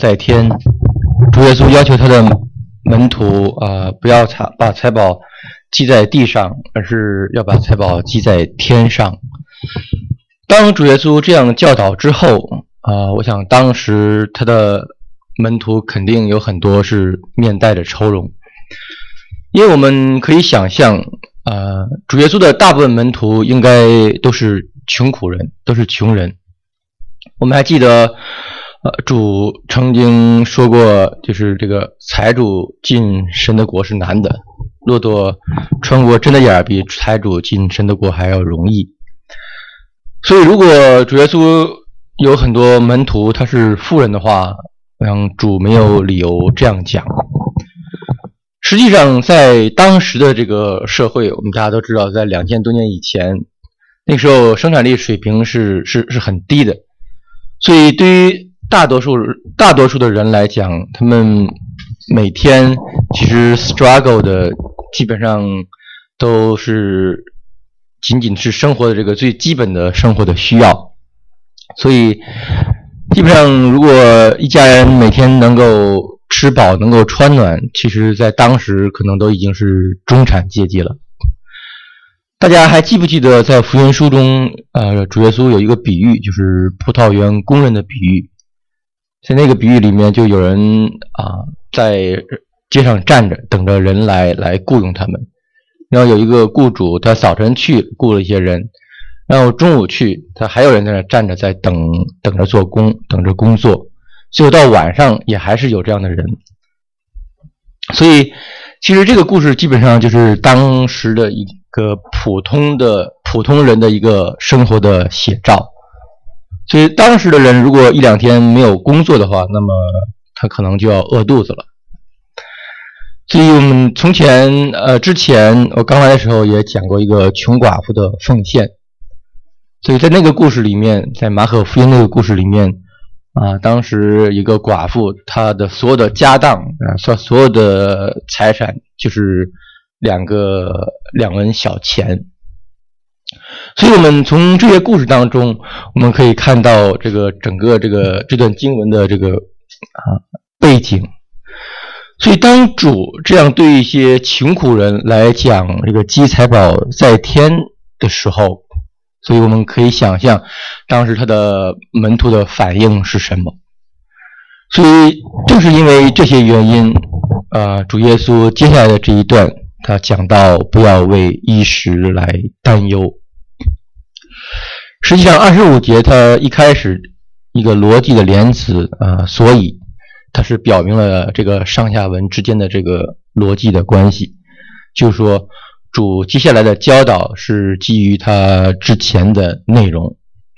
在天，主耶稣要求他的门徒不要把财宝积在地上，而是要把财宝积在天上。当主耶稣这样教导之后我想当时他的门徒肯定有很多是面带着愁容，因为我们可以想象主耶稣的大部分门徒应该都是穷苦人，都是穷人。我们还记得主曾经说过，就是这个财主进神的国是难的，骆驼穿过针的眼比财主进神的国还要容易。所以如果主耶稣有很多门徒他是富人的话，我想主没有理由这样讲。实际上在当时的这个社会，我们大家都知道，在2000多年以前，那时候生产力水平是很低的，所以对于大多数的人来讲，他们每天其实 struggle 的基本上都是仅仅是生活的这个最基本的生活的需要。所以基本上如果一家人每天能够吃饱能够穿暖，其实在当时可能都已经是中产阶级了。大家还记不记得在福音书中主耶稣有一个比喻，就是葡萄园工人的比喻。在那个比喻里面就有人在街上站着等着人来雇佣他们，然后有一个雇主他早晨去雇了一些人，然后中午去他还有人在那站着在等着做工，等着工作，最后到晚上也还是有这样的人。所以其实这个故事基本上就是当时的一个普通人的一个生活的写照。所以当时的人如果1-2天没有工作的话，那么他可能就要饿肚子了。所以我们之前我刚来的时候也讲过一个穷寡妇的奉献。所以在那个故事里面，在马可福音那个故事里面当时一个寡妇，她的所有的家当所有的财产就是2文小钱。所以我们从这些故事当中，我们可以看到这个整个这段经文的这个背景。所以当主这样对一些穷苦人来讲这个积财宝在天的时候，所以我们可以想象当时他的门徒的反应是什么。所以正是因为这些原因主耶稣接下来的这一段他讲到不要为衣食来担忧。实际上25节他一开始一个逻辑的连词所以它是表明了这个上下文之间的这个逻辑的关系，就是说主接下来的教导是基于他之前的内容。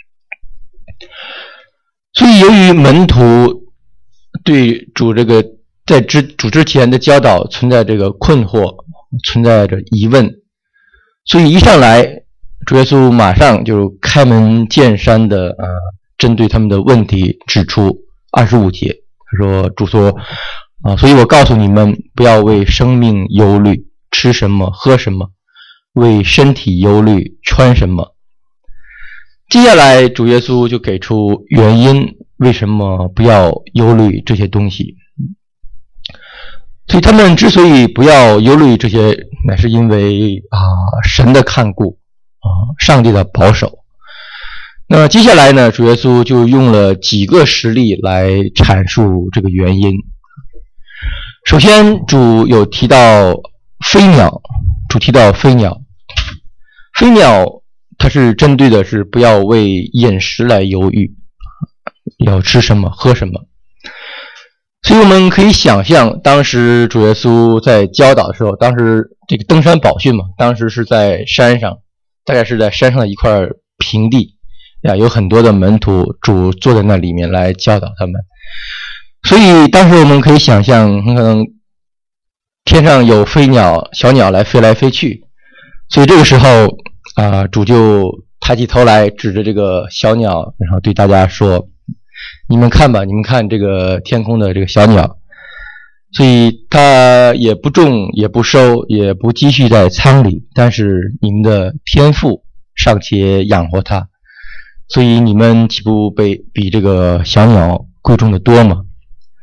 所以由于门徒对主这个在主之前的教导存在这个困惑，存在着疑问，所以一上来主耶稣马上就开门见山的针对他们的问题指出。25节他说，主说所以我告诉你们，不要为生命忧虑，吃什么喝什么，为身体忧虑，穿什么。接下来主耶稣就给出原因，为什么不要忧虑这些东西。所以他们之所以不要忧虑这些，乃是因为神的看顾上帝的保守。那么接下来呢，主耶稣就用了几个实例来阐述这个原因。首先主有提到飞鸟，飞鸟它是针对的是不要为饮食来犹豫，要吃什么喝什么。所以我们可以想象当时主耶稣在教导的时候，当时这个登山宝训嘛，当时是在山上，大概是在山上的一块平地有很多的门徒，主坐在那里面来教导他们。所以当时我们可以想象很可能天上有飞鸟小鸟来飞来飞去，所以这个时候主就抬起头来指着这个小鸟，然后对大家说，你们看吧，你们看这个天空的这个小鸟，所以它也不种也不收也不积蓄在仓里，但是你们的天父尚且养活它，所以你们岂不比这个小鸟贵重的多吗？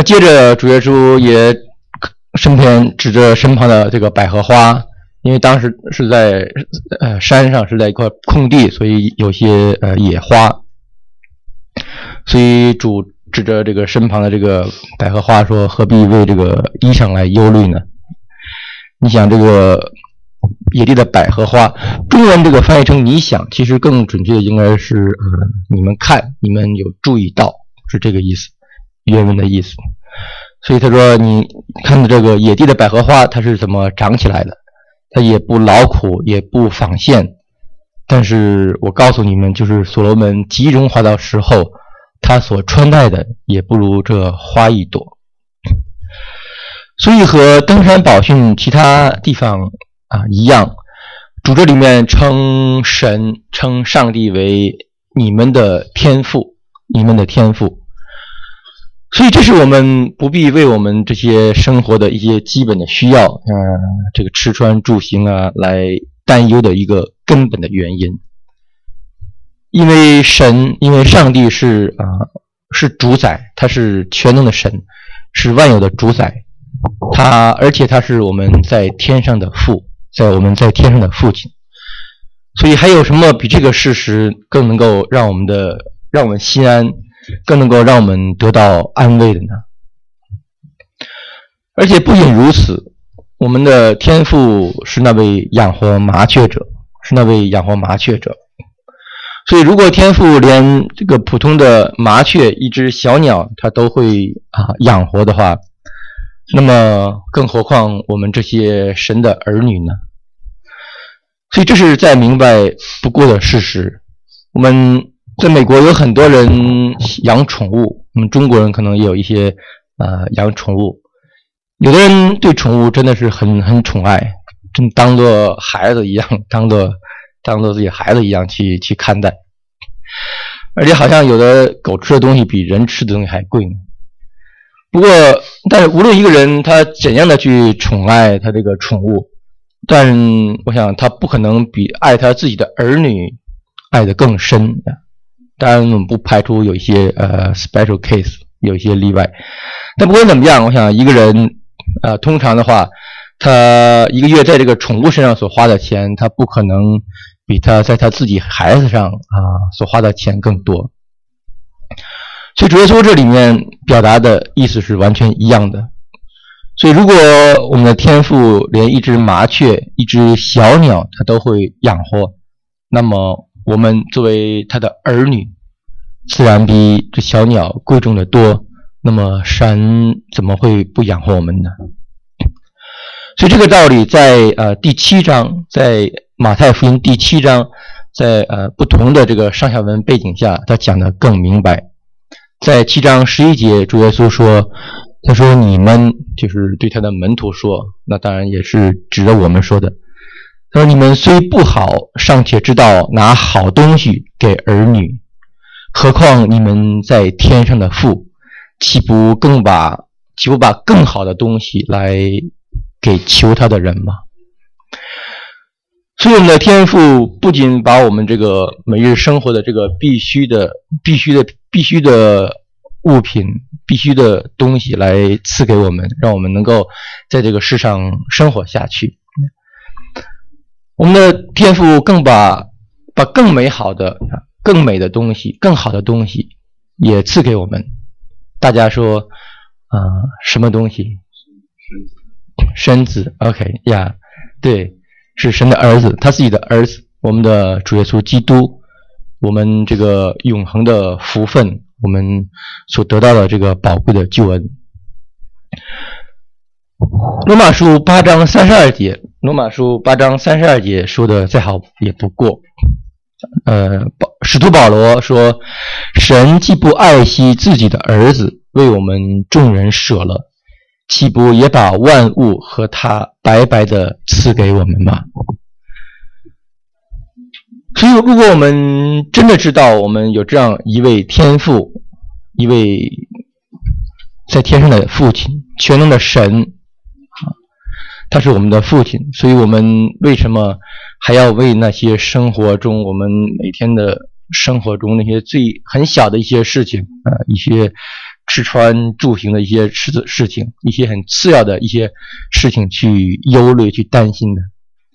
接着主耶稣也身边指着身旁的这个百合花，因为当时是在山上，是在一块空地，所以有些野花，所以主指着这个身旁的这个百合花说：“何必为这个衣裳来忧虑呢？”你想这个野地的百合花，中文这个翻译成你想，其实更准确的应该是你们看，你们有注意到，是这个意思，原文的意思。所以他说你看的这个野地的百合花，它是怎么长起来的，它也不劳苦，也不纺线，但是我告诉你们，就是所罗门极荣华的时候，他所穿戴的也不如这花一朵。所以和登山宝训其他地方一样，主这里面称神称上帝为你们的天父，你们的天父。所以这是我们不必为我们这些生活的一些基本的需要这个吃穿住行来担忧的一个根本的原因。因为上帝是主宰，他是全能的神，是万有的主宰，而且他是我们在天上的父，我们在天上的父亲。所以还有什么比这个事实更能够让我们心安，更能够让我们得到安慰的呢？而且不仅如此，我们的天父是那位养活麻雀者，所以如果天父连这个普通的麻雀，一只小鸟，他都会养活的话，那么更何况我们这些神的儿女呢？所以这是再明白不过的事实。我们在美国有很多人养宠物，我们中国人可能也有一些养宠物，有的人对宠物真的是很宠爱，真当作孩子一样，当作自己孩子一样去看待，而且好像有的狗吃的东西比人吃的东西还贵呢。不过但是无论一个人他怎样的去宠爱他这个宠物，但我想他不可能比爱他自己的儿女爱得更深。当然我们不排除有一些special case， 有一些例外。但不管怎么样，我想一个人通常的话，他一个月在这个宠物身上所花的钱，他不可能比他在他自己孩子上所花的钱更多。所以主耶稣这里面表达的意思是完全一样的。所以如果我们的天父连一只麻雀，一只小鸟他都会养活，那么我们作为他的儿女，自然比这小鸟贵重的多，那么神怎么会不养活我们呢？所以这个道理在第7章，在马太福音第7章，在不同的这个上下文背景下，他讲得更明白。在7章11节，主耶稣说，他说你们，就是对他的门徒说，那当然也是指着我们说的，他说你们虽不好，尚且知道拿好东西给儿女，何况你们在天上的父，岂不把更好的东西来给求他的人吗？所以我们的天父不仅把我们这个每日生活的这个必须的物品，必须的东西来赐给我们，让我们能够在这个世上生活下去。我们的天父更把更美好的、更美的东西、更好的东西也赐给我们。大家说什么东西？身子 OK 呀，对，是神的儿子，他自己的儿子，我们的主耶稣基督，我们这个永恒的福分，我们所得到的这个宝贵的救恩。罗马书8章32节说的再好也不过。使徒保罗说，神既不爱惜自己的儿子，为我们众人舍了，岂不也把万物和他白白的赐给我们吗？所以如果我们真的知道我们有这样一位天父，一位在天上的父亲，全能的神，他是我们的父亲，所以我们为什么还要为那些生活中，我们每天的生活中那些很小的一些事情，一些吃穿住行的一些事情，一些很次要的一些事情去忧虑、去担心的。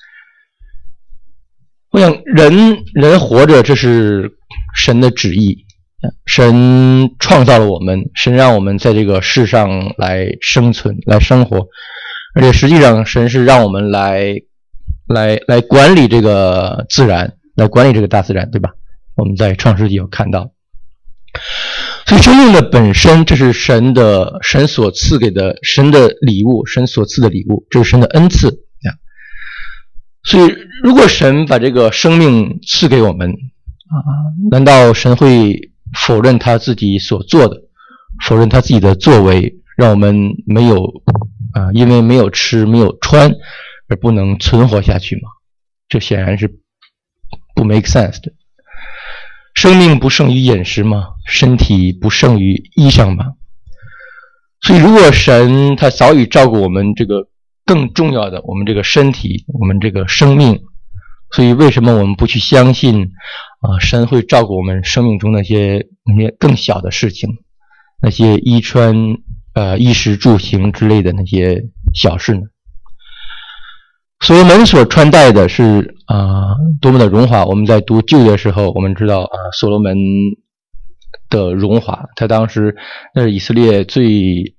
我想人活着，这是神的旨意，神创造了我们，神让我们在这个世上来生存、来生活，而且实际上神是让我们来管理这个自然，来管理这个大自然，对吧？我们在创世纪有看到。所以生命的本身，这是神所赐给的神的礼物，神所赐的礼物，这是神的恩赐。所以如果神把这个生命赐给我们难道神会否认他自己所做的，否认他自己的作为，让我们没有因为没有吃没有穿而不能存活下去吗？这显然是不 make sense 的。生命不胜于饮食吗？身体不胜于衣裳吗？所以如果神他早已照顾我们这个更重要的，我们这个身体，我们这个生命，所以为什么我们不去相信神会照顾我们生命中那些更小的事情，那些衣穿衣食住行之类的那些小事呢？所罗门所穿戴的是多么的荣华。我们在读旧约的时候，我们知道所罗门的荣华，他当时那是以色列最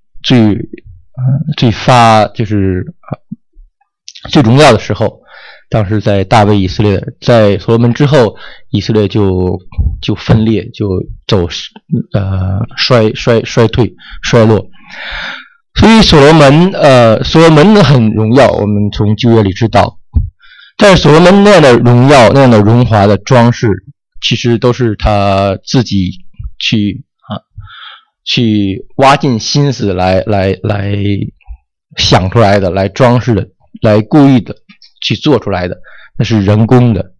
就是最荣耀的时候。当时在大卫以色列，在所罗门之后，以色列就分裂，就走衰退衰落。所以所罗门很荣耀，我们从旧约里知道。但是所罗门那样的荣耀，那样的荣华的装饰，其实都是他自己去挖尽心思来想出来的，来装饰的，来故意的去做出来的，那是人工的。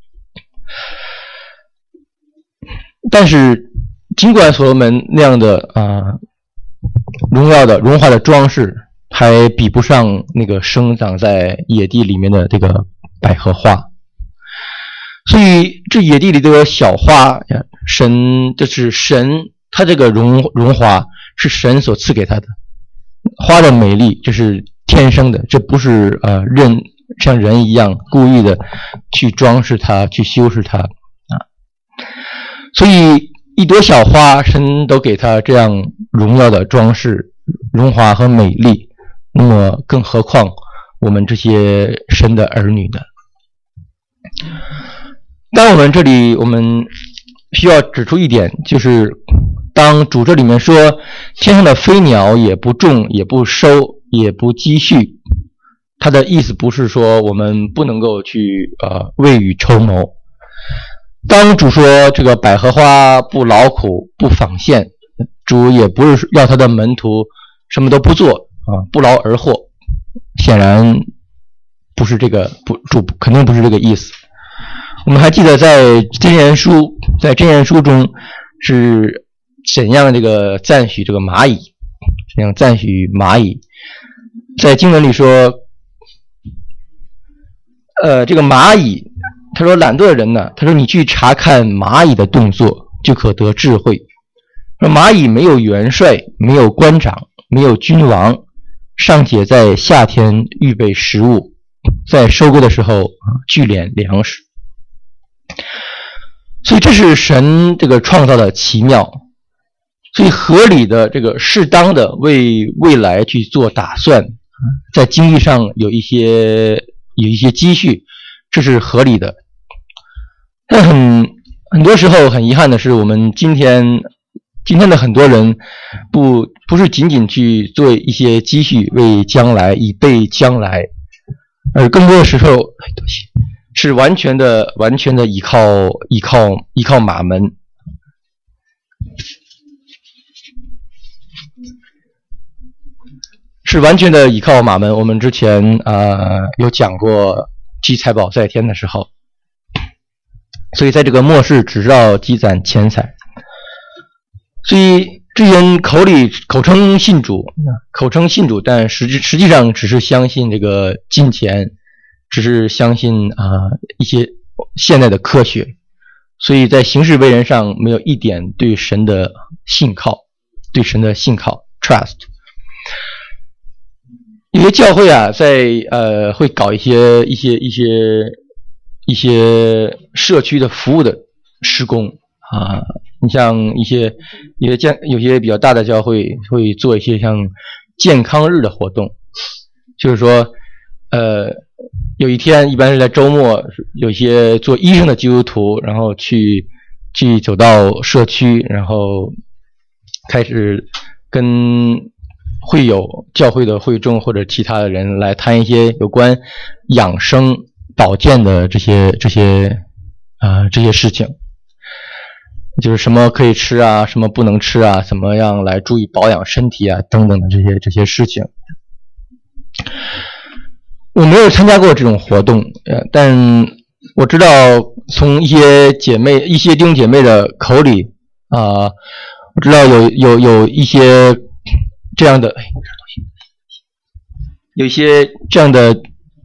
但是尽管所罗门那样的荣耀的荣华的装饰，还比不上那个生长在野地里面的这个百合花。所以这野地里这个小花，这是神，他这个荣华是神所赐给他的。花的美丽这是天生的，这不是像人一样故意的去装饰它，去修饰它所以一朵小花，神都给它这样荣耀的装饰、荣华和美丽，那么更何况我们这些神的儿女呢？当我们这里，我们需要指出一点，就是当主这里面说天上的飞鸟也不种也不收也不积蓄，他的意思不是说我们不能够去未雨绸缪。当主说这个百合花不劳苦不纺线，主也不是要他的门徒什么都不做不劳而获，显然不是这个，主肯定不是这个意思。我们还记得在箴言书中是怎样这个赞许这个蚂蚁，怎样赞许蚂蚁。在经文里说这个蚂蚁，他说懒惰的人呢，他说你去查看蚂蚁的动作就可得智慧。说蚂蚁没有元帅，没有官长，没有君王，尚且在夏天预备食物，在收割的时候聚敛粮食。所以这是神这个创造的奇妙，所以合理的这个适当的为未来去做打算，在经济上有一些积蓄，这是合理的。但很多时候很遗憾的是，我们今天的很多人不是仅仅去做一些积蓄为将来以备将来，而更多的时候是完全的依靠马门。是完全的依靠马门。我们之前有讲过积财宝在天的时候，所以在这个末世只知道积攒钱财。所以这些人口称信主，但实际上只是相信这个金钱，只是相信一些现代的科学，所以在行事为人上没有一点对神的信靠。 对神的信靠 trust。有些教会啊，会搞一些社区的服务的施工啊，你像有些比较大的教会会做一些像健康日的活动，就是说有一天一般是在周末，有一些做医生的基督徒，然后去走到社区，然后开始跟会有教会的会众或者其他的人来谈一些有关养生保健的这些事情，就是什么可以吃啊，什么不能吃啊，怎么样来注意保养身体啊，等等的这些事情。我没有参加过这种活动，但我知道从一些弟兄姐妹的口里我知道有一些这样的，有一些这样的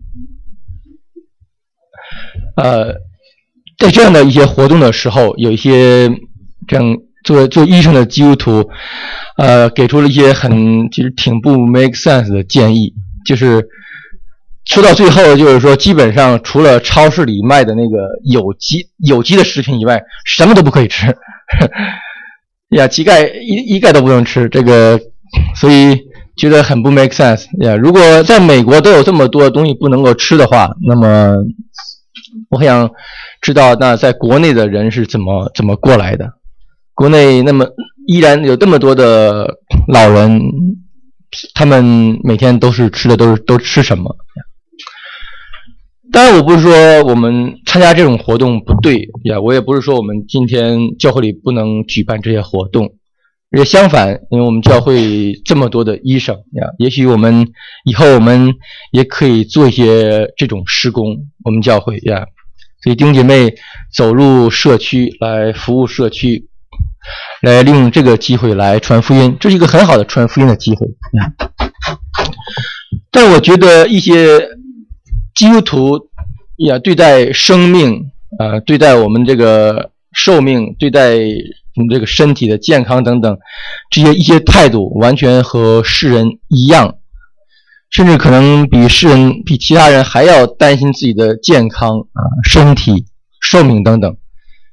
在这样的一些活动的时候，有一些这样做医生的基督徒给出了一些其实挺不 make sense 的建议，就是说到最后，就是说基本上除了超市里卖的那个有机的食品以外，什么都不可以吃呀，一概都不能吃，这个所以觉得很不 make sense 呀。如果在美国都有这么多东西不能够吃的话，那么我很想知道那在国内的人是怎么过来的。国内那么依然有这么多的老人，他们每天都吃什么？当然我不是说我们参加这种活动不对呀，我也不是说我们今天教会里不能举办这些活动，也相反，因为我们教会这么多的医生呀，也许以后我们也可以做一些这种施工，我们教会呀，所以弟兄姐妹走入社区来服务社区，来利用这个机会来传福音，这是一个很好的传福音的机会呀。但我觉得一些基督徒呀，对待生命对待我们这个寿命，对待我们这个身体的健康等等，一些态度完全和世人一样，甚至可能比其他人还要担心自己的健康身体寿命等等，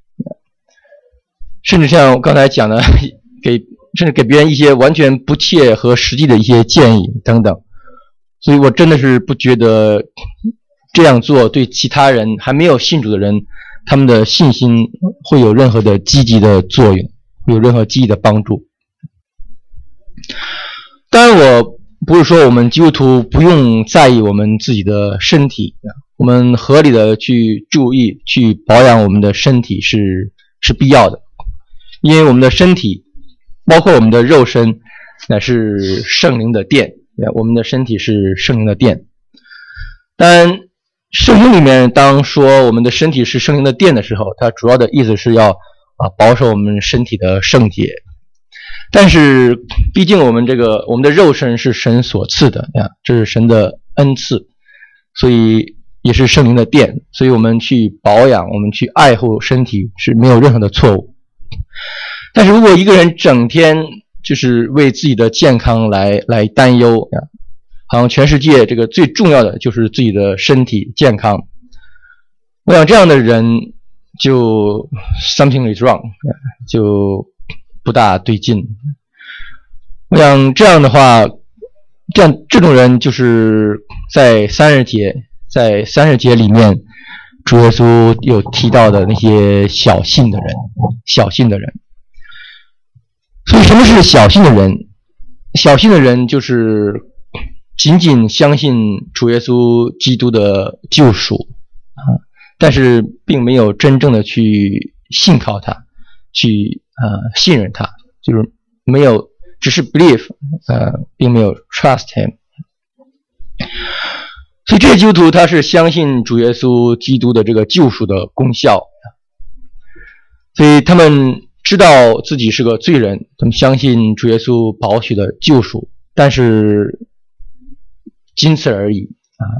甚至像我刚才讲的甚至给别人一些完全不切合实际的一些建议等等。所以我真的是不觉得这样做对其他人还没有信主的人，他们的信心会有任何的积极的作用，会有任何积极的帮助。当然我不是说我们基督徒不用在意我们自己的身体，我们合理的去注意去保养我们的身体是必要的，因为我们的身体包括我们的肉身乃是圣灵的殿，我们的身体是圣灵的殿。但圣经里面当说我们的身体是圣灵的殿的时候，它主要的意思是要保守我们身体的圣洁。但是毕竟我们的肉身是神所赐的呀，这是神的恩赐，所以也是圣灵的殿，所以我们去保养，我们去爱护身体是没有任何的错误。但是如果一个人整天就是为自己的健康来担忧呀，好像全世界这个最重要的就是自己的身体健康，我想这样的人就 something is wrong， 就不大对劲。我想这样的话，这种人就是在30节里面主耶稣有提到的那些小信的人。所以什么是小信的人？小信的人就是仅仅相信主耶稣基督的救赎但是并没有真正的去信靠他，去信任他，就是没有，只是 believe 并没有 trust him。 所以这些基督徒他是相信主耶稣基督的这个救赎的功效，所以他们知道自己是个罪人，他们相信主耶稣宝血的救赎，但是仅此而已。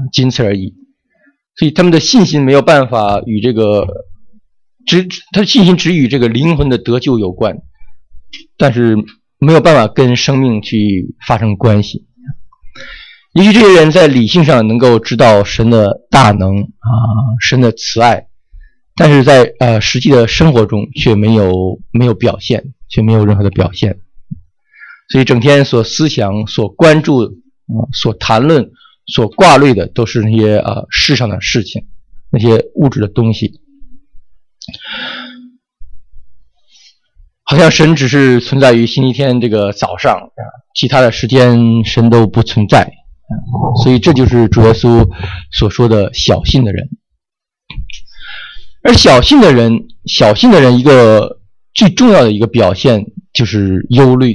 所以他们的信心没有办法与他的信心只与这个灵魂的得救有关，但是没有办法跟生命去发生关系。也许这些人在理性上能够知道神的大能神的慈爱，但是在实际的生活中却没有表现，却没有任何的表现。所以整天所思想、所关注、所谈论、所挂虑的都是那些世上的事情，那些物质的东西。好像神只是存在于星期天这个早上，其他的时间神都不存在。所以这就是主耶稣所说的小信的人。而小信的人一个最重要的一个表现就是忧虑，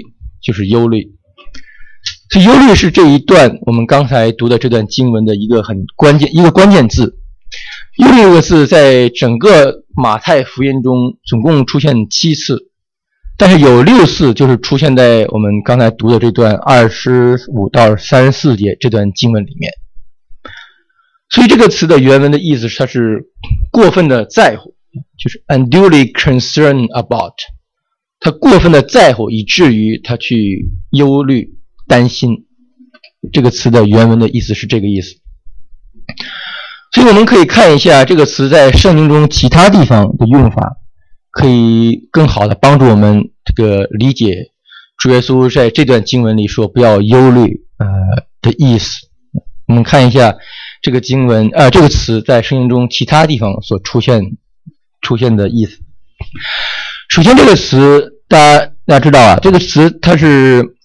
所以忧虑是这一段我们刚才读的这段经文的一个关键字。忧虑这个字在整个马太福音中总共出现7次，但是有6次就是出现在我们刚才读的这段25到34节这段经文里面。所以这个词的原文的意思它是过分的在乎，就是 unduly concerned about， 他过分的在乎以至于他去忧虑担心。这个词的原文的意思是这个意思。所以我们可以看一下这个词在圣经中其他地方的用法，可以更好的帮助我们这个理解主耶稣在这段经文里说不要忧虑的意思。我们看一下这个经文这个词在圣经中其他地方所出现的意思。首先这个词大家知道这个词它是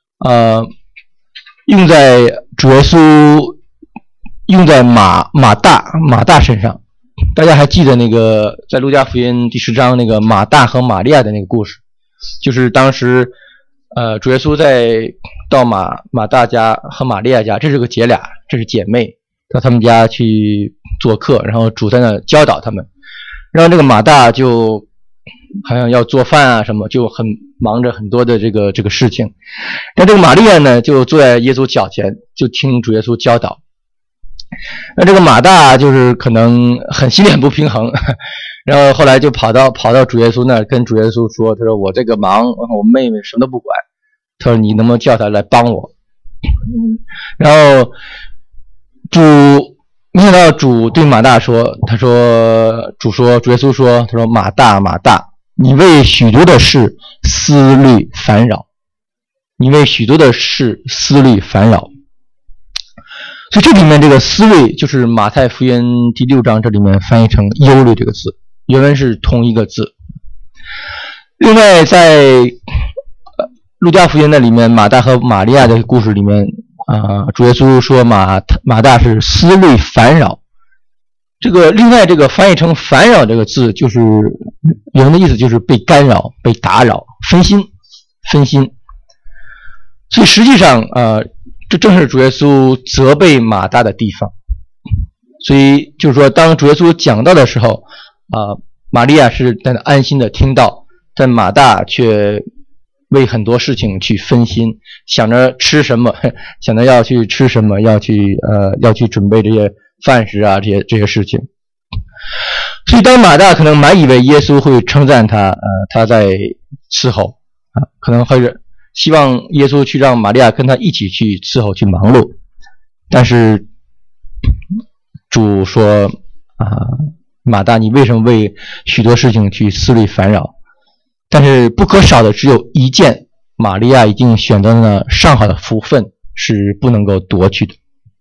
用在主耶稣用在马大身上。大家还记得那个在路加福音第10章那个马大和玛利亚的那个故事，就是当时主耶稣在到马大家和玛利亚家，这是个姐俩，这是姐妹，到他们家去做客，然后主在那教导他们。然后这个马大就好像要做饭什么，就很忙着很多的这个事情。但这个玛利亚呢就坐在耶稣脚前，就听主耶稣教导。那这个马大就是可能心里很不平衡，然后后来就跑到主耶稣那儿跟主耶稣说，他说我这个忙，我妹妹什么都不管，他说你能不能叫他来帮我。然后没想到主对马大说，主耶稣说，他说马大，你为许多的事思虑烦扰，所以这里面这个思虑就是马太福音第6章这里面翻译成忧虑这个字，原文是同一个字。另外在路加福音那里面马大和玛利亚的故事里面主耶稣说马大是思虑烦扰。另外这个翻译成烦扰这个字就是原文的意思就是被干扰、被打扰、分心。所以实际上这正是主耶稣责备马大的地方。所以就是说当主耶稣讲道的时候玛利亚是在安心的听到，但马大却为很多事情去分心，想着吃什么，想着要去吃什么，要去准备这些饭食这些事情。所以当马大可能满以为耶稣会称赞他在伺候可能会希望耶稣去让玛利亚跟他一起去伺候去忙碌，但是主说马大，你为什么为许多事情去思虑烦扰？但是不可少的只有一件，玛利亚已经选择了上好的福分，是不能够夺去的。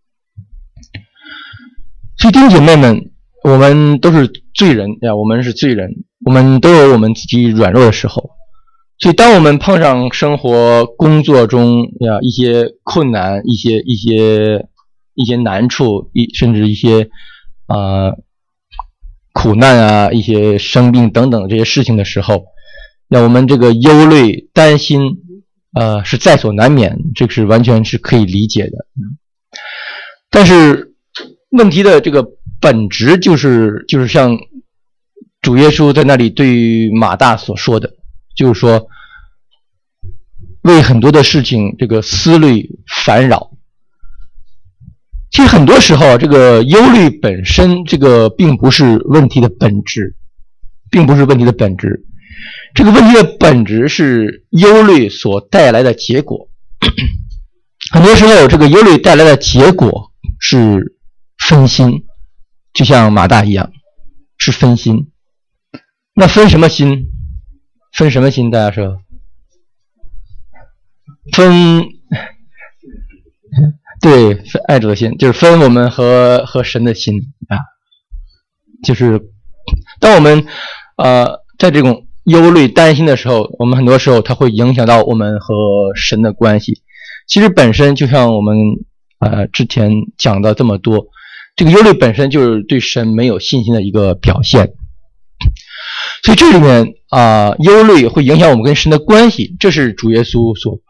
所以弟兄姐妹们，我们都是罪人我们是罪人，我们都有我们自己软弱的时候。所以当我们碰上生活工作中一些困难，一些难处，甚至一些苦难一些生病等等这些事情的时候，那我们这个忧虑担心是在所难免，这个是完全是可以理解的。但是问题的这个本质就是像主耶稣在那里对于马大所说的，就是说为很多的事情这个思虑烦扰。其实很多时候这个忧虑本身这个并不是问题的本质， 这个问题的本质是忧虑所带来的结果。很多时候这个忧虑带来的结果是分心，就像马大一样，是分心。那分什么心？分什么心？大家说？分，对，分爱主的心，就是分我们和神的心啊。就是当我们在这种忧虑担心的时候，我们很多时候它会影响到我们和神的关系。其实本身就像我们之前讲的这么多，这个忧虑本身就是对神没有信心的一个表现。所以这里面忧虑会影响我们跟神的关系，这是主耶稣所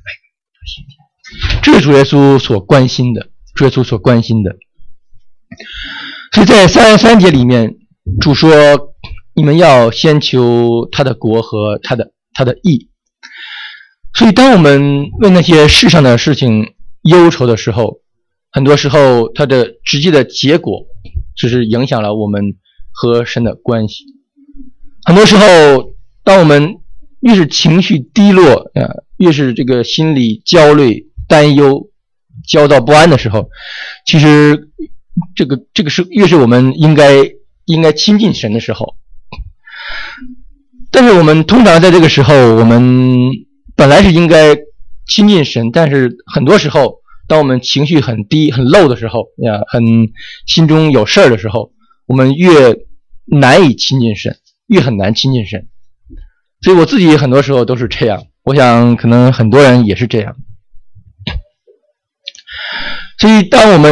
关心的，主耶稣所关心的。所以在33节里面，主说你们要先求他的国和他的义。所以当我们为那些世上的事情忧愁的时候，很多时候它的直接的结果就是影响了我们和神的关系。很多时候当我们越是情绪低落越是这个心理焦虑担忧焦躁不安的时候，其实这个是越是我们应该亲近神的时候。但是我们通常在这个时候，我们本来是应该亲近神，但是很多时候当我们情绪很低很low的时候心中有事儿的时候，我们越难以亲近神，越很难亲近神。所以我自己很多时候都是这样，我想可能很多人也是这样。所以当我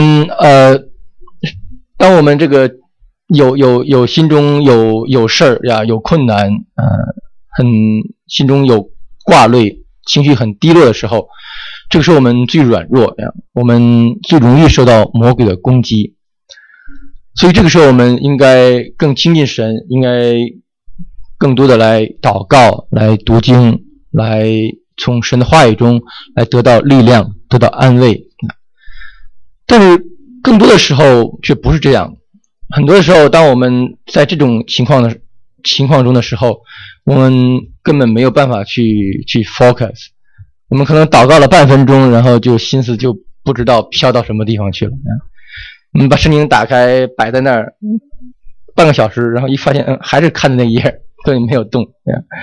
们这个有心中有事儿有困难心中有挂虑，情绪很低落的时候，这个时候我们最软弱我们最容易受到魔鬼的攻击。所以这个时候我们应该更亲近神，应该更多的来祷告，来读经，来从神的话语中来得到力量，得到安慰。但是更多的时候却不是这样。很多的时候当我们在这种情况中的时候，我们根本没有办法去 focus。 我们可能祷告了半分钟，然后就心思就不知道飘到什么地方去了。我们把圣经打开摆在那儿半个小时，然后一发现还是看的那一页，根本没有动。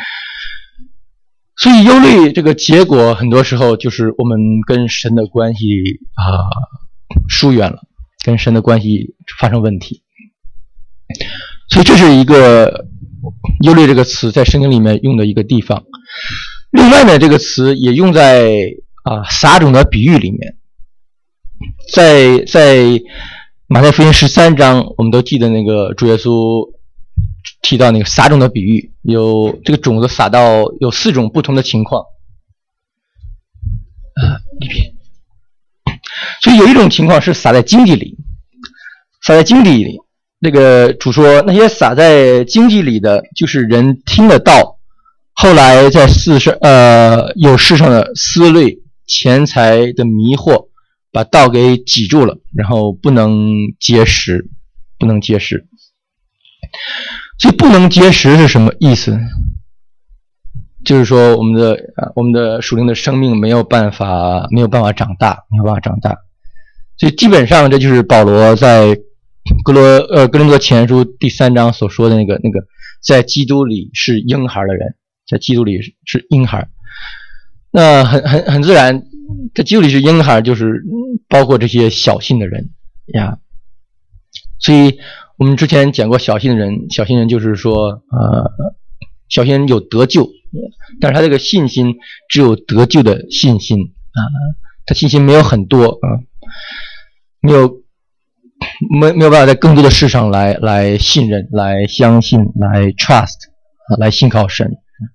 所以忧虑这个结果很多时候就是我们跟神的关系疏远了，跟神的关系发生问题。所以这是一个忧虑这个词在圣经里面用的一个地方。另外呢，这个词也用在撒种的比喻里面。在马太福音13章，我们都记得那个主耶稣提到那个撒种的比喻，有这个种子撒到有4种不同的情况。所以有一种情况是撒在荆棘里，这个主说那些撒在荆棘里的，就是人听得到，后来在有世上的思虑、钱财的迷惑，把道给挤住了，然后不能结实。所以不能结实是什么意思？就是说我们的属灵的生命没有办法长大。所以基本上这就是保罗在哥林多前书第3章所说的那个在基督里是婴孩的人，在基督里是婴孩。那很自然，在基督里是婴孩就是包括这些小信的人呀。所以我们之前讲过小信人就是说小信人有得救，但是他这个信心只有得救的信心他信心没有很多没有办法在更多的事上来信任，来相信，来 trust 来信靠神。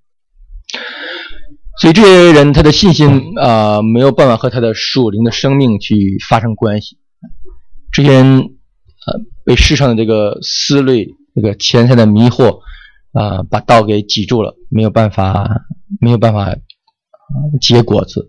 所以这些人他的信心没有办法和他的属灵的生命去发生关系。这些人被世上的这个思虑，这个钱财的迷惑把道给挤住了，没有办法结果子。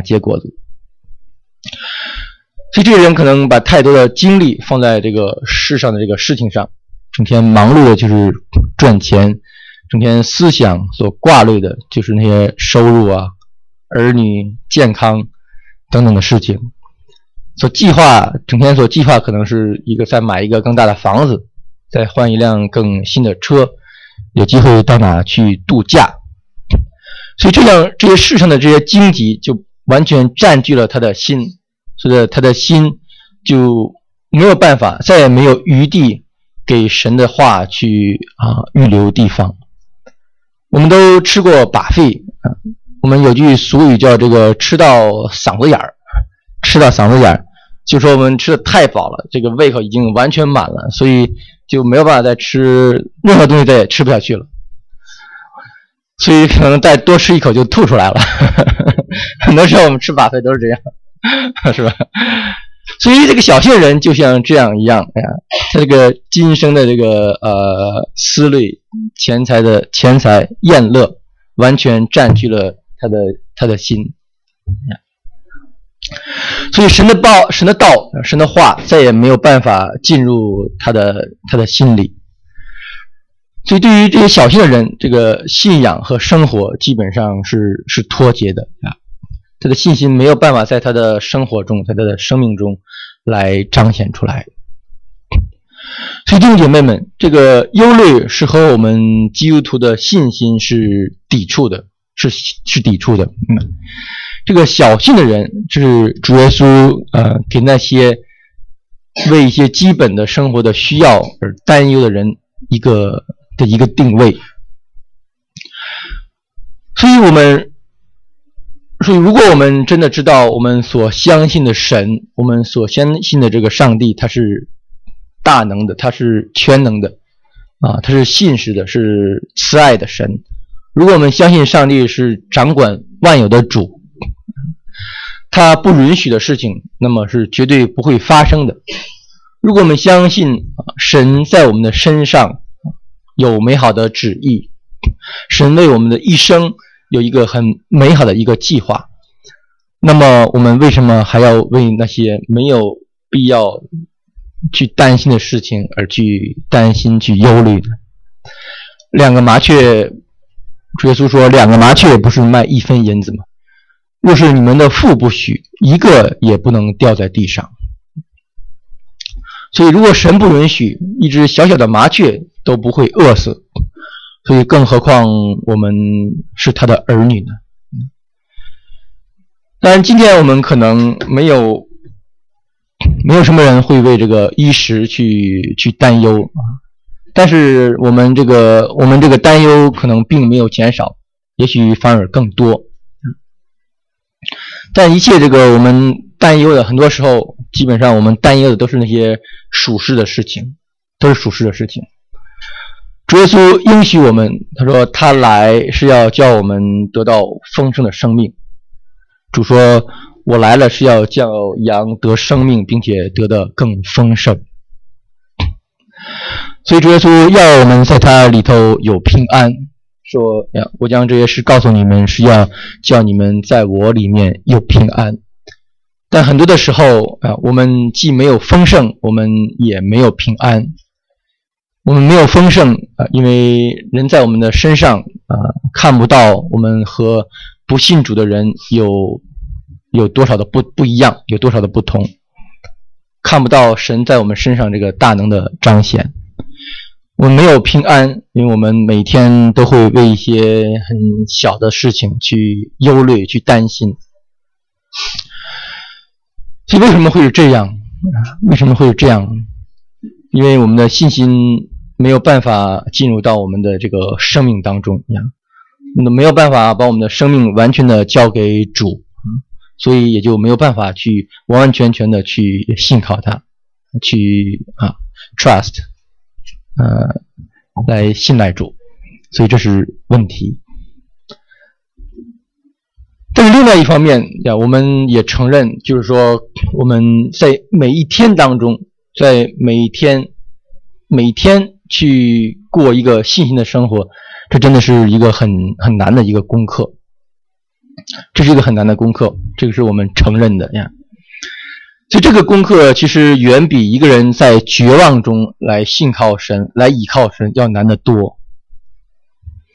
所以这些人可能把太多的精力放在这个世上的这个事情上，整天忙碌的就是赚钱， 整天思想所挂虑的就是那些收入啊、儿女、健康等等的事情。整天所计划可能是再买一个更大的房子，再换一辆更新的车，有机会到哪去度假。所以这些世上的这些荆棘就完全占据了他的心，所以他的心就没有办法，再也没有余地给神的话去预留地方。我们都吃过把费，我们有句俗语叫这个吃到嗓子眼儿，就说我们吃的太饱了，这个胃口已经完全满了，所以就没有办法再吃任何东西，再也吃不下去了，所以可能再多吃一口就吐出来了。很多时候我们吃把费都是这样，是吧？所以这个小性人就像这样一样，他这个今生的这个思虑、钱财宴乐，完全占据了他的心。所以神的道、神的话再也没有办法进入他的心里。所以对于这些小性的人，这个信仰和生活基本上是脱节的他的信心没有办法在他的生活中，在他的生命中来彰显出来。所以弟兄姐妹们，这个忧虑是和我们基督徒的信心是抵触的，是抵触的。这个小信的人，就是主耶稣给那些为一些基本的生活的需要而担忧的人一个定位。所以如果我们真的知道我们所相信的神，我们所相信的这个上帝，他是大能的，他是全能的他是信实的，是慈爱的神。如果我们相信上帝是掌管万有的主，他不允许的事情那么是绝对不会发生的。如果我们相信神在我们的身上有美好的旨意，神为我们的一生有一个很美好的一个计划，那么我们为什么还要为那些没有必要去担心的事情而去担心去忧虑呢？两个麻雀，主耶稣说两个麻雀不是卖1分银子吗？若是你们的父不许，一个也不能掉在地上。所以如果神不允许，一只小小的麻雀都不会饿死，所以更何况我们是他的儿女呢？当然今天我们可能没有什么人会为这个衣食去担忧但是我们这个担忧可能并没有减少，也许反而更多。但一切这个我们担忧的，很多时候基本上我们担忧的都是那些属世的事情，主耶稣应许我们，他说他来是要叫我们得到丰盛的生命。主说我来了是要叫羊得生命，并且得的更丰盛。所以主耶稣要我们在他里头有平安，说我将这些事告诉你们，是要叫你们在我里面有平安。但很多的时候我们既没有丰盛，我们也没有平安。我们没有丰盛因为人在我们的身上看不到我们和不信主的人有多少的不一样，有多少的不同，看不到神在我们身上这个大能的彰显。我们没有平安，因为我们每天都会为一些很小的事情去忧虑，去担心。所以为什么会是这样？因为我们的信心没有办法进入到我们的这个生命当中没有办法把我们的生命完全的交给主所以也就没有办法去完完全全的去信靠他，去trust来信赖主，所以这是问题。但是另外一方面我们也承认，就是说我们在每一天当中，在每一天去过一个信心的生活，这真的是一个很难的一个功课，这是一个很难的功课，这个是我们承认的所以这个功课其实远比一个人在绝望中来信靠神，来倚靠神要难得多。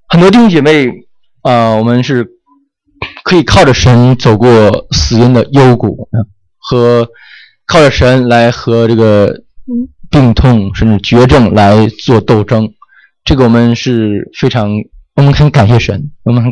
很多弟兄姐妹我们是可以靠着神走过死荫的幽谷，和靠着神来和这个病痛甚至绝症来做斗争。这个我们很感谢神，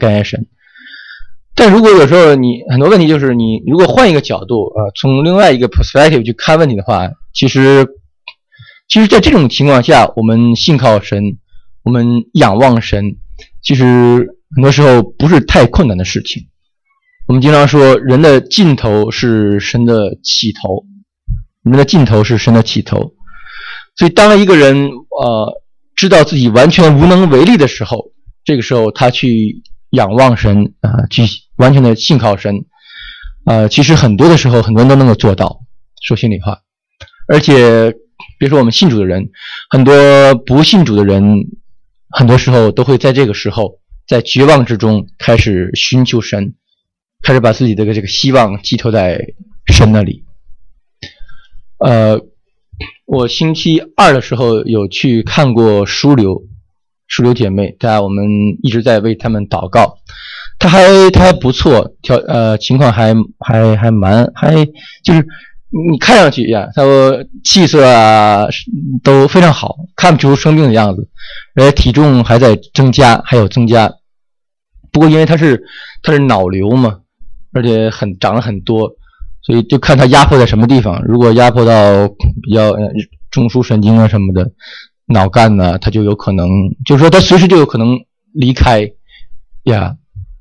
但如果有时候很多问题就是你如果换一个角度从另外一个 perspective 去看问题的话，其实在这种情况下，我们信靠神，我们仰望神，其实很多时候不是太困难的事情。我们经常说人的尽头是神的起头，所以当一个人知道自己完全无能为力的时候，这个时候他去仰望神去完全的信靠神，其实很多的时候很多人都能够做到，说心里话。而且别说我们信主的人，很多不信主的人很多时候都会在这个时候在绝望之中开始寻求神，开始把自己的这个希望寄托在神那里。我星期二的时候有去看过疏流姐妹，我们一直在为他们祷告。他还不错，情况还就是你看上去呀，他气色都非常好，看不出生病的样子，而且体重还在增加。不过因为他是脑瘤嘛，而且长了很多，所以就看他压迫在什么地方。如果压迫到比较中枢神经什么的，脑干呢，他就有可能，就是说他随时就有可能离开呀。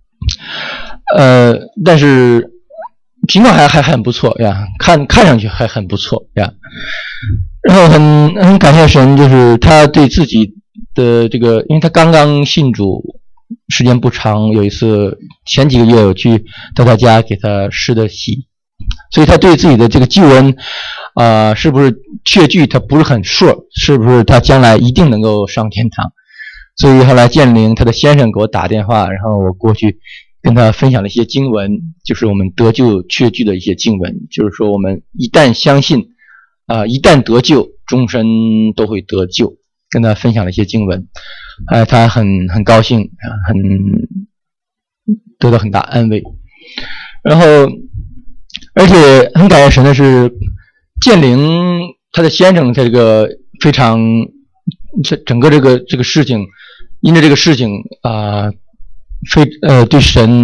但是情况还很不错呀，看上去还很不错呀。然后很感谢神，就是他对自己的这个，因为他刚刚信主时间不长，有一次前几个月我去到他家给他施的洗，所以他对自己的这个救恩是不是确据他不是很sure，是不是他将来一定能够上天堂。所以后来建灵他的先生给我打电话，然后我过去跟他分享了一些经文，就是我们得救确据的一些经文，就是说我们一旦相信一旦得救，终身都会得救，跟他分享了一些经文。他很高兴，得到很大安慰。然后而且很感谢神的是，建灵他的先生这个非常整个这个事情，因着这个事情对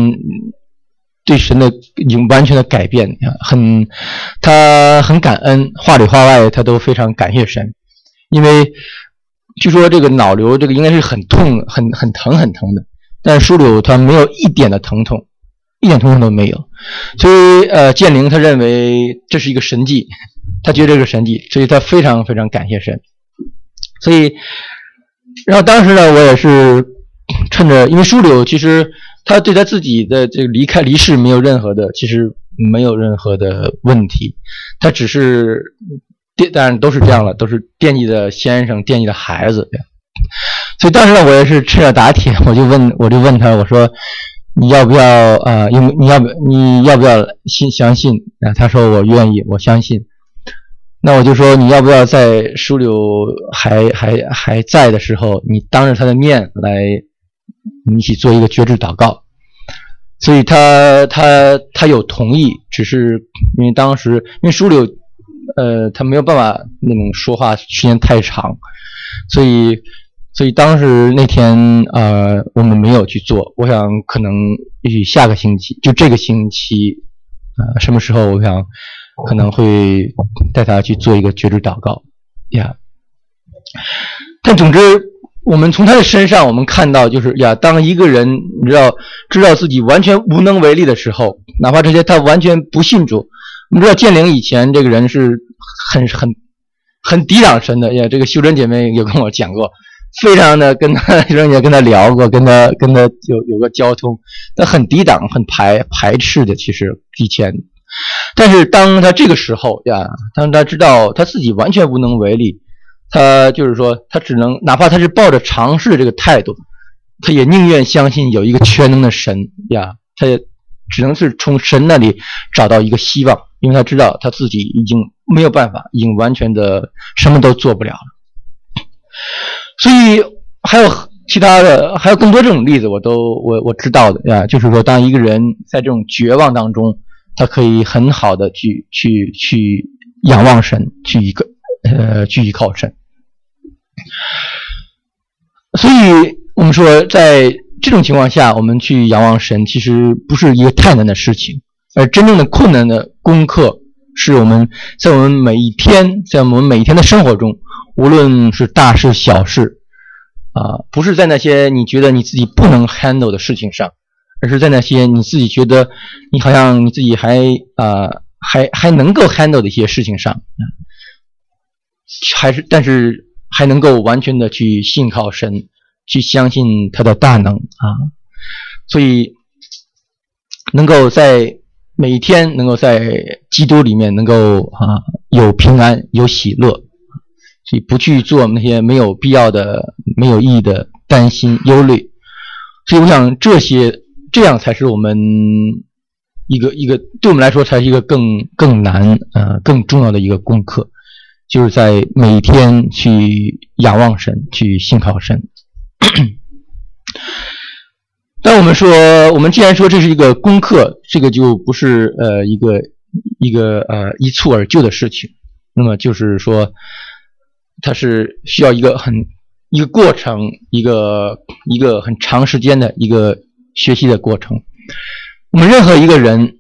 神的已经完全的改变，他很感恩，话里话外他都非常感谢神。因为据说这个脑瘤这个应该是很痛很疼的，但是疏瘤他没有一点的疼痛，一点疼痛都没有。所以建灵他认为这是一个神迹，他觉得这是神迹，所以他非常非常感谢神。所以然后当时呢，我也是趁着，因为疏瘤其实他对他自己的这个离世没有任何的问题，他只是当然都是这样了，都是惦记的先生，惦记的孩子。所以当时呢，我也是趁热打铁，我就问他，我说你要不要你要不要相信？他说我愿意，我相信。那我就说你要不要在疏瘤还在的时候，你当着他的面来一起做一个决志祷告。所以他有同意，只是因为疏瘤他没有办法那种说话时间太长，所以当时那天我们没有去做。我想可能也许下个星期，就这个星期什么时候我想可能会带他去做一个决志祷告呀。但总之我们从他的身上我们看到，就是当一个人你知道自己完全无能为力的时候，哪怕这些他完全不信主。我们知道建灵以前这个人是很抵挡神的，这个秀珍姐妹有跟我讲过，非常的跟他聊过，跟他有个交通，他很抵挡很排斥的，其实以前。但是当他这个时候当他知道他自己完全无能为力，他就是说他只能哪怕他是抱着尝试的这个态度，他也宁愿相信有一个全能的神他也只能是从神那里找到一个希望，因为他知道他自己已经没有办法，已经完全的什么都做不了了。所以还有其他的还有更多这种例子我知道的呀，就是说当一个人在这种绝望当中，他可以很好的去仰望神，去依靠神。所以我们说在这种情况下，我们去仰望神其实不是一个太难的事情，而真正的困难的功课是我们在我们每一天的生活中，无论是大事小事不是在那些你觉得你自己不能 handle 的事情上，而是在那些你自己觉得你好像你自己还能够 handle 的一些事情上，但是还能够完全的去信靠神，去相信他的大能所以能够在每一天能够在基督里面能够有平安有喜乐，所以不去做那些没有必要的没有意义的担心忧虑。所以我想这样才是我们一个对我们来说才是一个更难更重要的一个功课，就是在每一天去仰望神，去信靠神。但我们既然说这是一个功课，这个就不是一蹴而就的事情，那么就是说它是需要一个过程，一个很长时间的一个学习的过程。我们任何一个人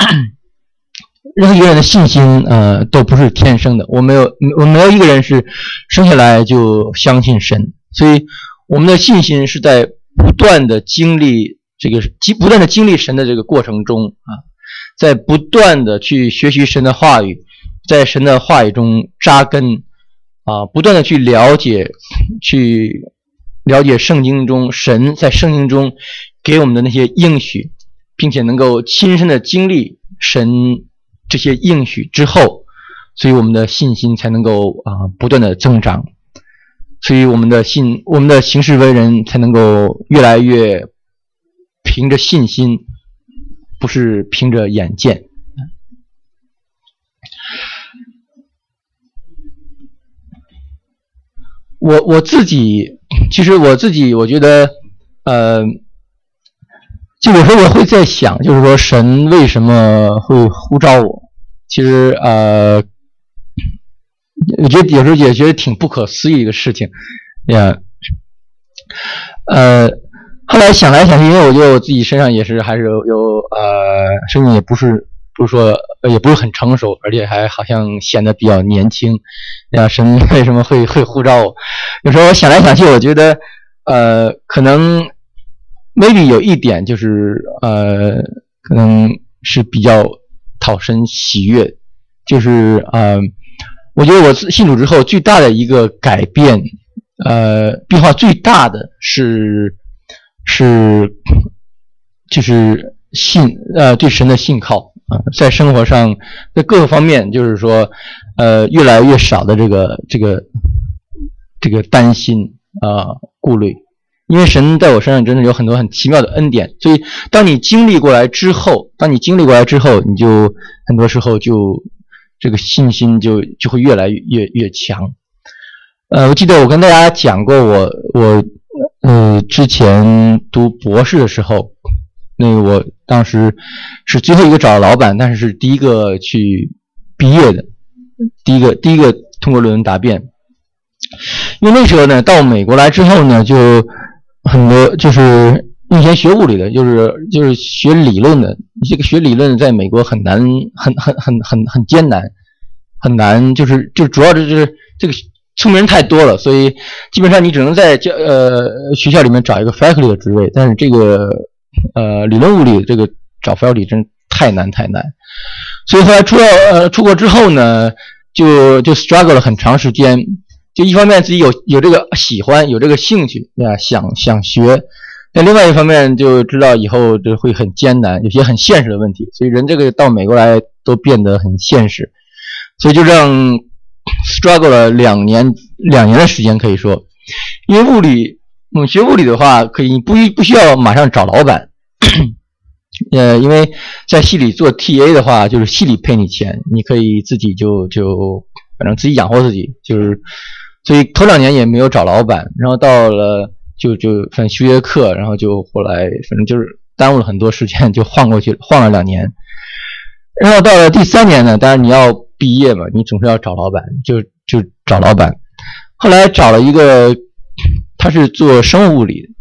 的信心都不是天生的，我们没有一个人是生下来就相信神，所以我们的信心是在不断的经历神的这个过程中在不断的去学习神的话语，在神的话语中扎根不断的去了解神在圣经中给我们的那些应许，并且能够亲身的经历神这些应许之后，所以我们的信心才能够不断的增长，所以我们的行事为人才能够越来越凭着信心，不是凭着眼见。我自己我觉得就有时候我会在想，就是说神为什么会呼召我，其实我觉得有时候也觉得挺不可思议一个事情后来想来想去，因为我觉得我自己身上还是有身体也不是说也不是很成熟，而且还好像显得比较年轻神为什么会呼召我。有时候我想来想去，我觉得可能 maybe 有一点就是可能是比较讨神喜悦，就是我觉得我信主之后最大的一个改变变化最大的是就是对神的信靠在生活上在各个方面，就是说越来越少的这个担心顾虑，因为神在我身上真的有很多很奇妙的恩典，所以当你经历过来之后，你就很多时候就这个信心就会越来越强。我记得我跟大家讲过，我之前读博士的时候，那个我当时是最后一个找老板，但是第一个去毕业的，第一个通过论文答辩。因为那时候呢，到美国来之后呢，就很多就是以前学物理的，就是学理论的，这个学理论在美国很难，很艰难，很难，就主要就是这个聪明人太多了，所以基本上你只能在学校里面找一个 faculty 的职位，但是这个理论物理这个找 faculty 真太难，所以后来出国之后呢，就 struggle 了很长时间，就一方面自己有这个喜欢，有这个兴趣想学，但另外一方面就知道以后这会很艰难，有些很现实的问题，所以人这个到美国来都变得很现实，所以就这样 struggle 了2年的时间，可以说，因为学物理的话，你不需要马上找老板，因为在系里做 TA 的话，就是系里赔你钱，你可以自己就反正自己养活自己，所以头2年也没有找老板，然后到了反正修些课，然后就后来反正就是耽误了很多时间，就晃过去了，晃了2年。然后到了第3年呢，当然你要毕业嘛，你总是要找老板，就找老板。后来找了一个，他是做生物物理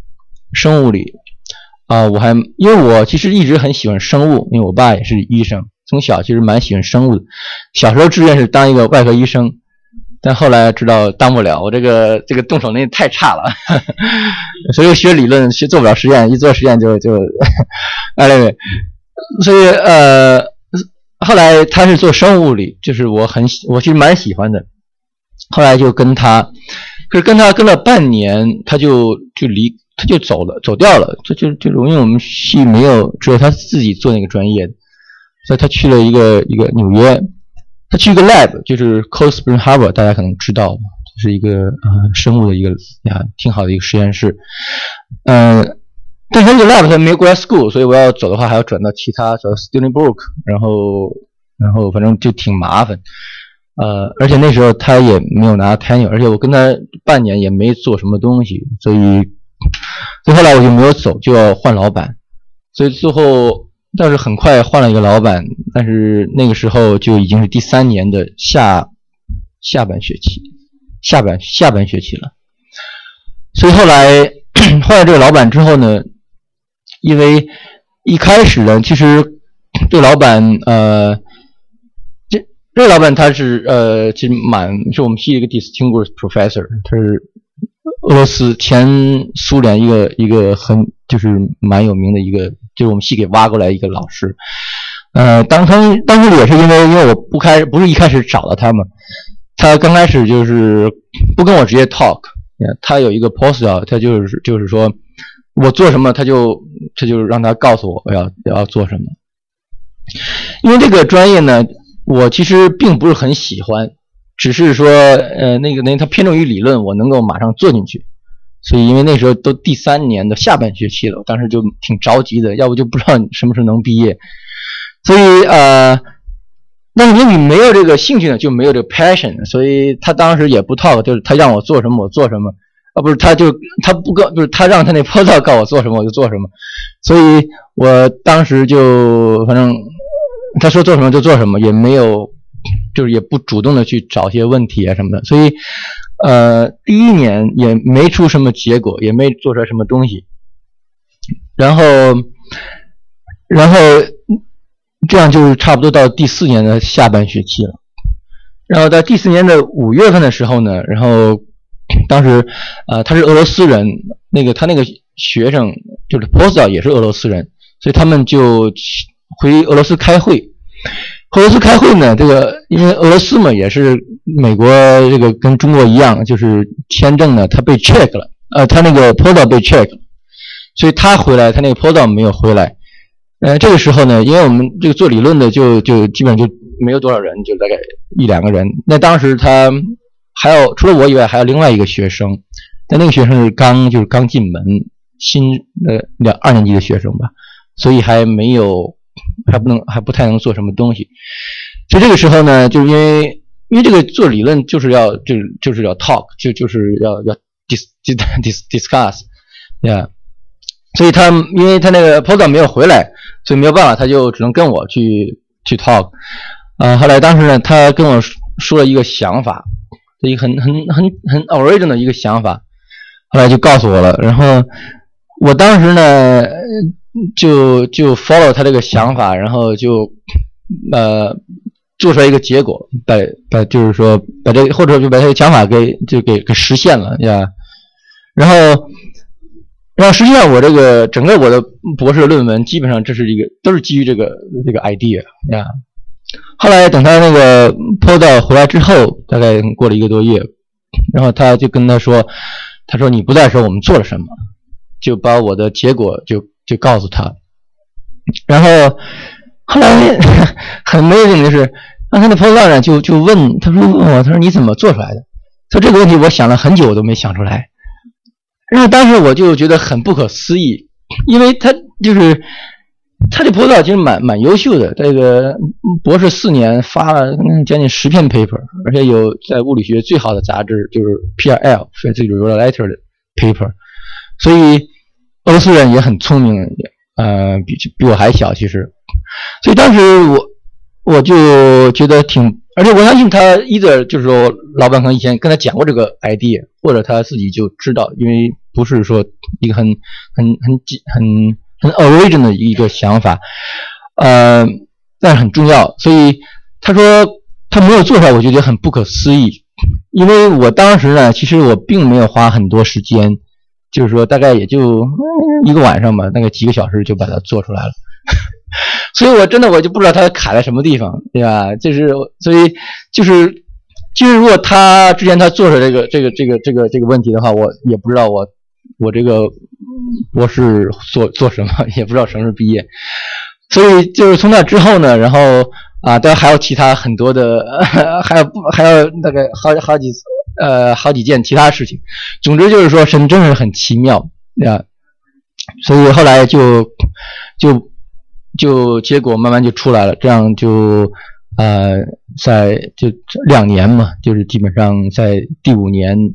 因为我其实一直很喜欢生物，因为我爸也是医生，从小其实蛮喜欢生物的。小时候志愿是当一个外科医生，但后来知道当不了，我这个动手能力太差了，所以学理论做不了实验，一做实验就所以后来他是做生物物理，就是我其实蛮喜欢的。后来就跟他，可是跟他跟了半年，他就走掉了，就因为我们系没有，只有他自己做那个专业的，所以他去了一个纽约，他去一个 lab， 就是 Cold Spring Harbor， 大家可能知道，就是一个生物的一个挺好的一个实验室，但是那个 lab 它没有 grad school， 所以我要走的话还要转到其他，找 Stony Brook， 然后反正就挺麻烦。而且那时候他也没有拿 tenure， 而且我跟他半年也没做什么东西，所以后来我就没有走，就要换老板。所以最后倒是很快换了一个老板，但是那个时候就已经是第3年的下半学期了。所以后来换了这个老板之后呢，因为一开始呢，其实这个老板这个老板他是其实是我们系一个 distinguished professor， 他是俄罗斯前苏联一个很就是蛮有名的一个，就是我们系给挖过来一个老师。当时也是因为我不是一开始找到他嘛，他刚开始就是不跟我直接 talk， 他有一个 postdoc， 他就是说我做什么他就让他告诉我要做什么。因为这个专业呢，我其实并不是很喜欢，只是说他偏重于理论，我能够马上做进去。所以因为那时候都第3年的下半学期了，我当时就挺着急的，要不就不知道什么时候能毕业。所以但是因为你没有这个兴趣呢，就没有这个 passion， 所以他当时也不 talk， 就是他让我做什么我做什么，不是就是他让他那 postdoc 告我做什么我就做什么。所以我当时就反正他说做什么就做什么，也没有就是也不主动的去找些问题啊什么的。所以第1年也没出什么结果，也没做出来什么东西。然后这样就是差不多到第4年的下半学期了。然后在第4年的5月份的时候呢，然后当时他是俄罗斯人，他那个学生就是 postdoc 也是俄罗斯人，所以他们就回俄罗斯开会。俄罗斯开会呢，这个因为俄罗斯嘛也是美国这个跟中国一样，就是签证呢他被 check 了，他那个 postdoc 被 check 了，所以他回来，他那个 postdoc 没有回来。这个时候呢，因为我们这个做理论的就基本上就没有多少人，就大概1-2个人。那当时他除了我以外还有另外一个学生，但那个学生是刚进门，新2年级的学生吧，所以还不太能做什么东西。所以这个时候呢，就是因为这个做理论就是要 talk， 就是要 discuss， 所以因为他那个 postdoc 没有回来，所以没有办法，他就只能跟我去 talk。后来当时呢，他跟我说了一个想法，一个很 original 的一个想法，后来就告诉我了。然后我当时呢就 follow 他这个想法，然后就做出来一个结果，就是说把这个或者就把这个想法给实现了呀。然后实际上我整个我的博士论文基本上都是基于这个 idea 呀。后来等他那个 postdoc 回来之后，大概过了1个多月，然后他就跟他说你不在的时候我们做了什么，就把我的结果就告诉他。然后后来很 amazing 就是他的 postdoc 呢就问他说你怎么做出来的？他说这个问题我想了很久我都没想出来。然后当时我就觉得很不可思议，因为他这 postdoc 其实蛮优秀的，这个博士4年发了将近10篇 paper， 而且有在物理学最好的杂志就是 PRL 这个 related paper， 所以俄罗斯人也很聪明，比我还小其实，所以当时我就觉得而且我相信他either就是说老板可能以前跟他讲过这个 idea， 或者他自己就知道，因为不是说一个很 original 的一个想法，但是很重要，所以他说他没有做出来，我觉得很不可思议，因为我当时呢，其实我并没有花很多时间，就是说大概也就一个晚上吧，大概几个小时就把它做出来了。所以我就不知道他卡在什么地方，对吧？所以就是如果他之前他做出这个问题的话，我也不知道我这个博士做什么，也不知道什么时候毕业。所以就是从那之后呢，然后当然还有其他很多的，还有大概好几件其他事情。总之就是说神真是很奇妙呀，所以后来就结果慢慢就出来了，这样就在就2年嘛，就是基本上在第5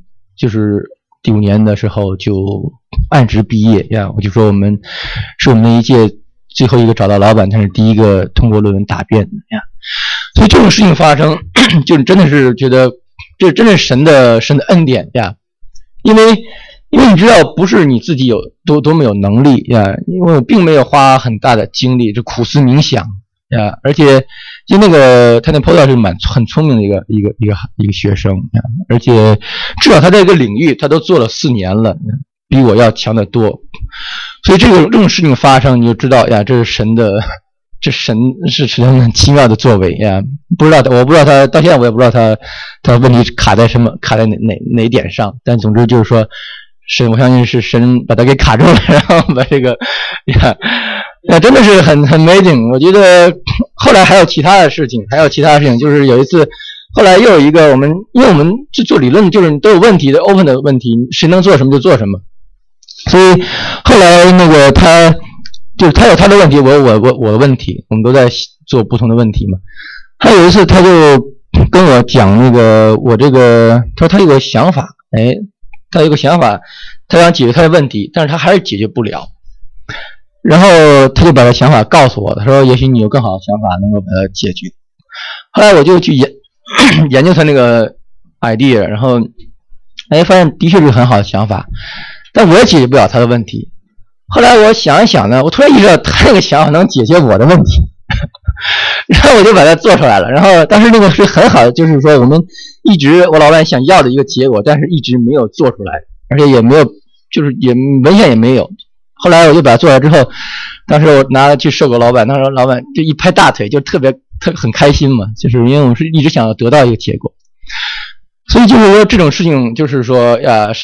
年的时候就按职毕业呀。我就说我们那一届最后一个找到老板，他是第一个通过论文答辩的呀。所以这种事情发生，就真的是觉得这真是神的恩典呀，因为你知道不是你自己有多么有能力呀，因为我并没有花很大的精力，就苦思冥想呀，而且就他那 postdoc 是很聪明的一个学生呀，而且至少他在这个领域他都做了4年了，比我要强得多。所以这种事情发生，你就知道呀，这是神很奇妙的作为呀。我不知道他到现在我也不知道他问题卡在哪一点上，但总之就是说我相信是神把它给卡住了，然后把这个呀真的是很 amazing。 我觉得后来还有其他的事情，就是有一次后来又有一个因为我们去做理论就是都有问题的 open 的问题，谁能做什么就做什么，所以后来那个他有他的问题，我的问题，我们都在做不同的问题嘛。还有一次他就跟我讲我这个他说他有个想法，他有个想法，他想解决他的问题，但是他还是解决不了。然后他就把他想法告诉我，他说也许你有更好的想法能够把它解决。后来我就去研究他那个 idea， 然后发现的确是很好的想法，但我也解决不了他的问题。后来我想一想呢，我突然意识到他那个想法能解决我的问题，然后我就把它做出来了。然后当时那个是很好的，就是说我们我老板想要的一个结果，但是一直没有做出来，而且也没有，就是文献也没有。后来我就把它做出来之后，当时我拿去授给老板，当时老板就一拍大腿，就很开心嘛，就是因为我们是一直想要得到一个结果。所以就是说这种事情，就是说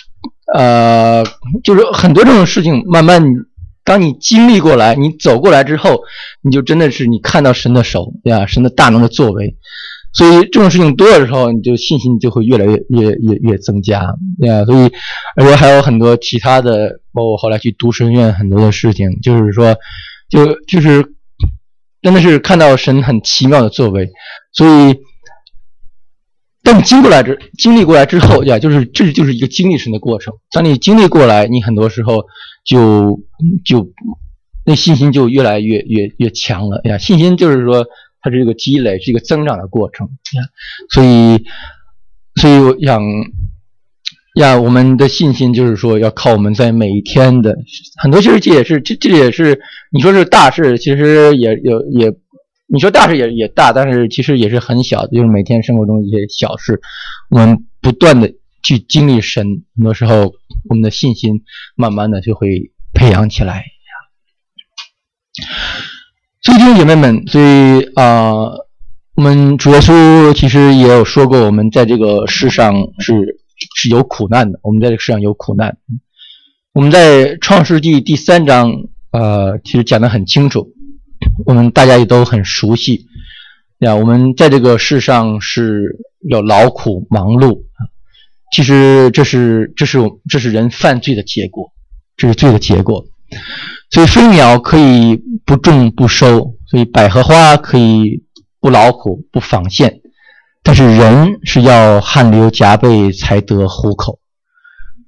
就是很多这种事情，慢慢当你经历过来，你走过来之后，你就真的是你看到神的手呀，神的大能的作为。所以这种事情多的时候，你就信心就会越来越增加呀。所以而且还有很多其他的，包括后来去读神院很多的事情，就是说就是真的是看到神很奇妙的作为。所以当你经历过来之后呀，这就是一个经历神的过程。当你经历过来，你很多时候就那信心就越来越强了呀。信心就是说它是一个积累，是一个增长的过程呀。所以我想我们的信心就是说要靠我们在每一天的很多，其实这也是你说是大事，其实也你说大事也大，但是其实也是很小的，就是每天生活中一些小事，我们不断的去经历神，很多时候我们的信心慢慢的就会培养起来。所以弟兄姐妹们，所以我们主耶稣其实也有说过，我们在这个世上是有苦难的，我们在这个世上有苦难。我们在创世纪第3章其实讲得很清楚，我们大家也都很熟悉呀。我们在这个世上是有劳苦忙碌，其实这是人犯罪的结果，这是罪的结果。所以飞鸟可以不种不收，所以百合花可以不劳苦不纺线，但是人是要汗流浃背才得糊口。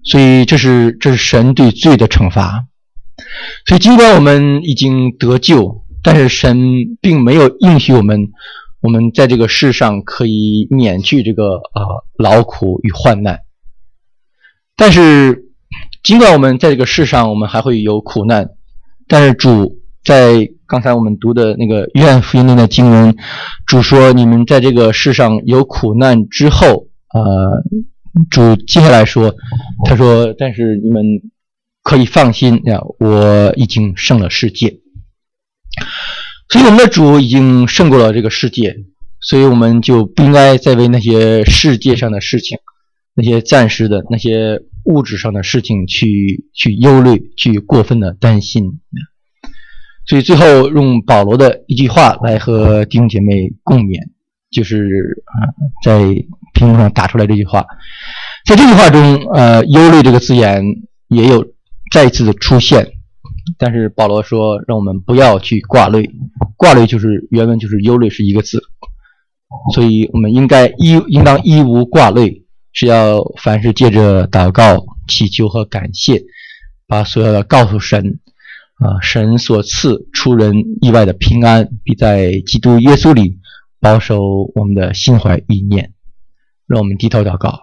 所以这是神对罪的惩罚。所以尽管我们已经得救，但是神并没有应许我们在这个世上可以免去这个劳苦与患难。但是尽管我们在这个世上我们还会有苦难，但是主在刚才我们读的那个约翰福音内的经文，主说你们在这个世上有苦难之后，主接下来说，他说但是你们可以放心，我已经胜了世界。所以我们的主已经胜过了这个世界，所以我们就不应该再为那些世界上的事情，那些暂时的那些物质上的事情去忧虑，去过分的担心。所以最后用保罗的一句话来和弟兄姐妹共勉，就是在屏幕上打出来这句话。在这句话中忧虑这个字眼也有再一次的出现，但是保罗说让我们不要去挂虑，挂虑就是原文就是忧虑是一个字，所以我们应当一无挂虑，是要凡事借着祷告祈求和感谢，把所有的告诉神，神所赐出人意外的平安，必在基督耶稣里保守我们的心怀意念。让我们低头祷告。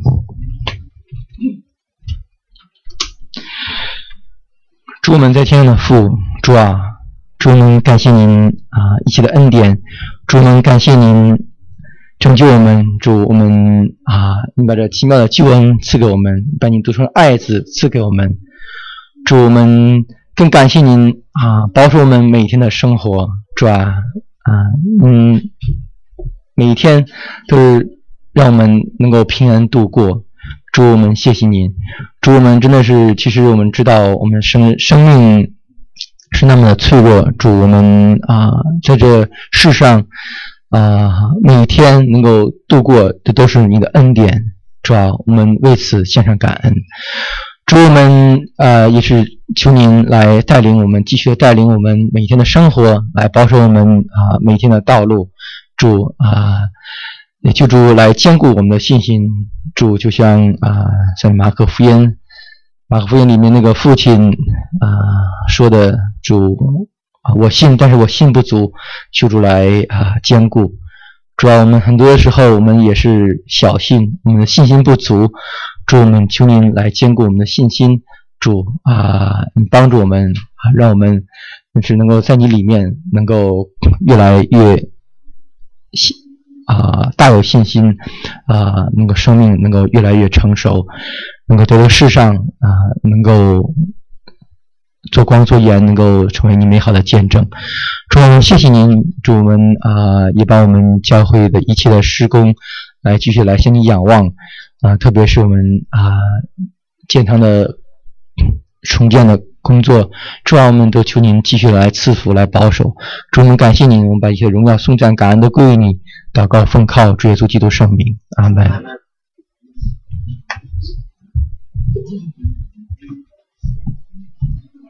主我们在天上的父，主啊，主我们感谢您一切的恩典，主我们感谢您拯救我们，主我们你把这奇妙的救恩赐给我们，把你独生爱子赐给我们，主我们更感谢您保守我们每天的生活，主每一天都是让我们能够平安度过，主我们谢谢您，主我们真的是其实我们知道我们生命是那么的脆弱，主我们在这世上每一天能够度过的都是你的恩典，主我们为此献上感恩。主我们也是求您来带领我们，继续带领我们每天的生活，来保守我们每天的道路，主也求主来坚固我们的信心，主就像在马可福音里面那个父亲说的，主我信，但是我信不足，求主来坚固。主要我们很多的时候我们也是小信，我们的信心不足，主我们求您来坚固我们的信心，主你帮助我们让我们是能够在你里面能够越来越大有信心能够生命能够越来越成熟，能够在这个世上能够做光做盐，能够成为你美好的见证。主我们谢谢您，主我们也把我们教会的一切的施工来继续来向你仰望特别是我们建堂的重建的工作，主我们都求您继续来赐福来保守。主我们感谢您，我们把一切荣耀颂赞感恩都归于你，祷告奉靠主耶稣基督圣名，阿们。